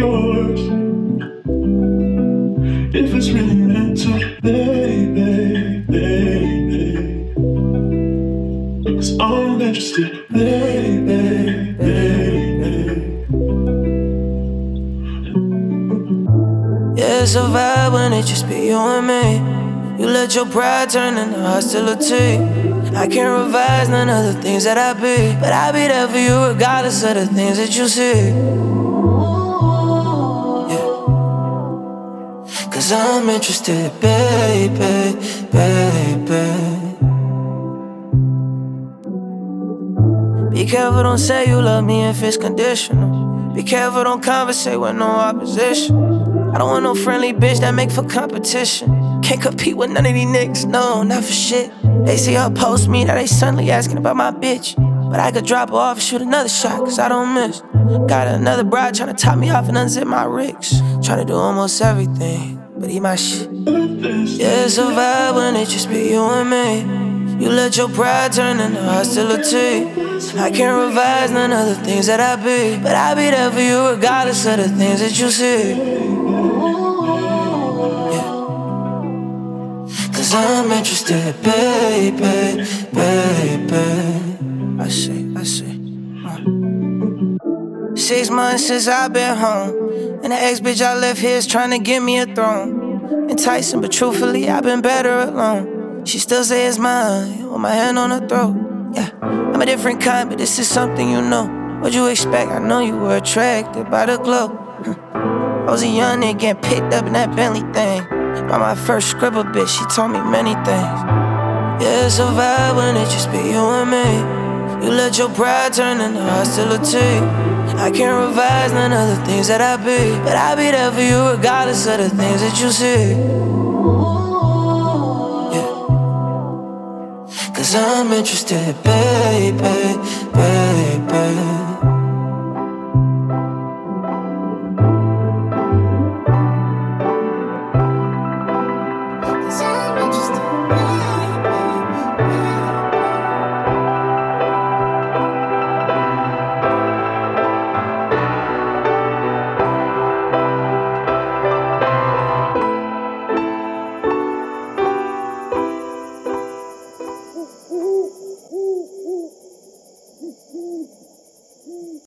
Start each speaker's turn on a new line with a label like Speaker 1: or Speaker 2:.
Speaker 1: yours. If it's really meant to, baby. 'Cause I'm interested, baby.
Speaker 2: Yeah, it's a vibe when it just be you and me. You let your pride turn into hostility. I can't revise none of the things that I be, but I'll be there for you regardless of the things that you see. Yeah. 'Cause I'm interested, baby. Be careful, don't say you love me if it's conditional. Be careful, don't conversate with no opposition. I don't want no friendly bitch that make for competition. Can't compete with none of these niggas, no, not for shit. They see her post me, now they suddenly asking about my bitch. But I could drop her off and shoot another shot, 'cause I don't miss. Got another bride tryna top me off and unzip my rigs. Tryna do almost everything, but eat my shit. Yeah, it's a vibe when it just be you and me. You let your pride turn into hostility. I can't revise none of the things that I be, but I'll be there for you regardless of the things that you see. Yeah. 'Cause I'm interested, baby. I see. 6 months since I've been home, and the ex-bitch I left here is trying to give me a throne. Enticing, but truthfully, I've been better alone. She still say it's mine, with my hand on her throat. Yeah, I'm a different kind, but this is something you know. What'd you expect? I know you were attracted by the glow. I was a young nigga getting picked up in that Bentley thing. By my first scribble bitch, she told me many things. Yeah, it's a vibe when it just be you and me. You let your pride turn into hostility. I can't revise none of the things that I be, but I'll be there for you regardless of the things that you see. Yeah. 'Cause I'm interested, baby.